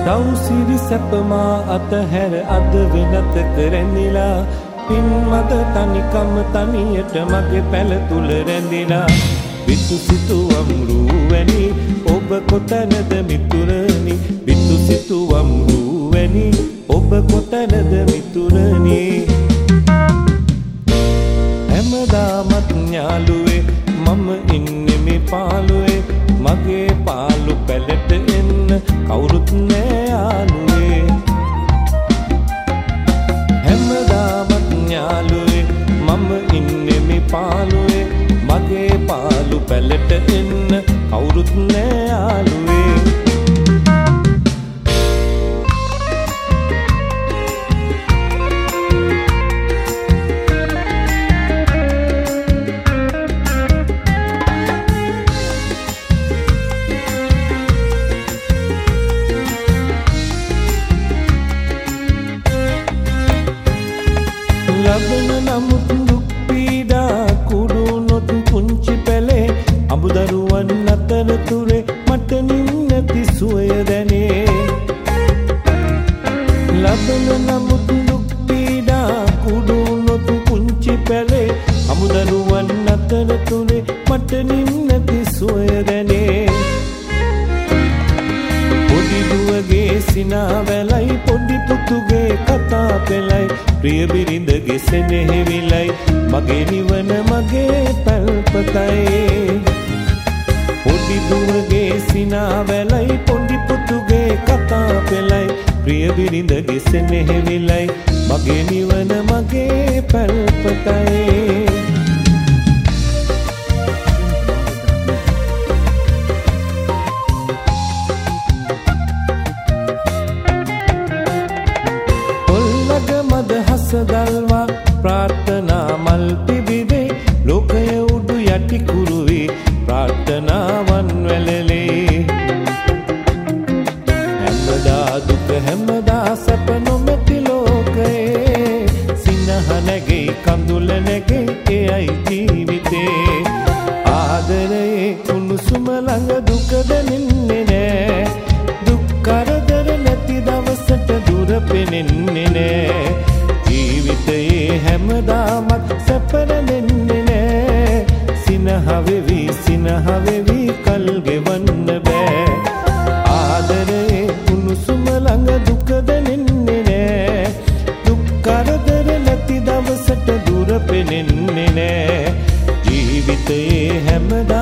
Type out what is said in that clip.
දවසිරි සැපමා අතහැර අද වෙනත කරැඳිලා පින් මද තනිකම තනියට මගේ පැල තුල රැඳිලා විතු සිතුවම් රූවැනි ඔබ කොතැනද මිතුරනි විතු සිතුවම් රූවැනි ඔබ කොතැනද මිතුරනි හැමදාමත් ඥාලුවේ මම ඉන්නේ මේ පාළුවේ මගේ පාළු පැලට එන්න කවුරුත් නෑ යාළුවේ හැමදාමත් ඥාලුවේ මම ඉන්නේ මේ පාළුවේ මගේ පාළු පැලට එන්න කවුරුත් නෑ යාළුවේ ලබන නමුත් දුක් පීඩා කුඩු නොත් පුංචි පැලේ අඹදරුවන් අතරතුරේ මට නින්නති සුවය දැනේ ලබන නමුත් දුක් පීඩා කුඩු නොත් පුංචි පැලේ අඹදරුවන් අතරතුරේ මට නින්නති සුවය දැනේ පොඩි දුවගේ සිනා වැලයි පොඩි පුතුගේ කතා පෙළයි ප්‍රිය බිරිඳගේ සෙනෙහිවිලයි මගේ නිවන මගේ පැල්පතයි පොඩි දුවගේ සිනා වැලයි පොඩි පුතුගේ කතා පෙළයි ප්‍රිය බිරිඳගේ සෙනෙහිවිලයි මගේ නිවන මගේ පැල්පතයි දල්වා ප්‍රාර්ථනා මල් පිබිදේ ලෝකය උඩු යටි කුරුවේ ප්‍රාර්ථනාවන් වැළලේ හැමදා දුක හැමදා සැප නොමැති ලෝකයේ සිනහ නැගේ කඳුල නැගේ එයයි ජීවිතේ ආදරයේ උණුසුම ළඟ දුක දැනෙන්නේ නෑ දුක් කරදර නැති දවසට දුර පෙනෙන්නේ නෑ ජීවිතයේ හැමදාමත් සැපරෙන්නේ නෑ සිනහ වෙවි කල් ගෙවන්න බෑ ආදරේ උණුසුම ළඟ දුක දැනෙන්නේ නෑ දුක් කරදර නැති දවසට දුර පෙනෙන්නේ නෑ ජීවිතයේ හැමදා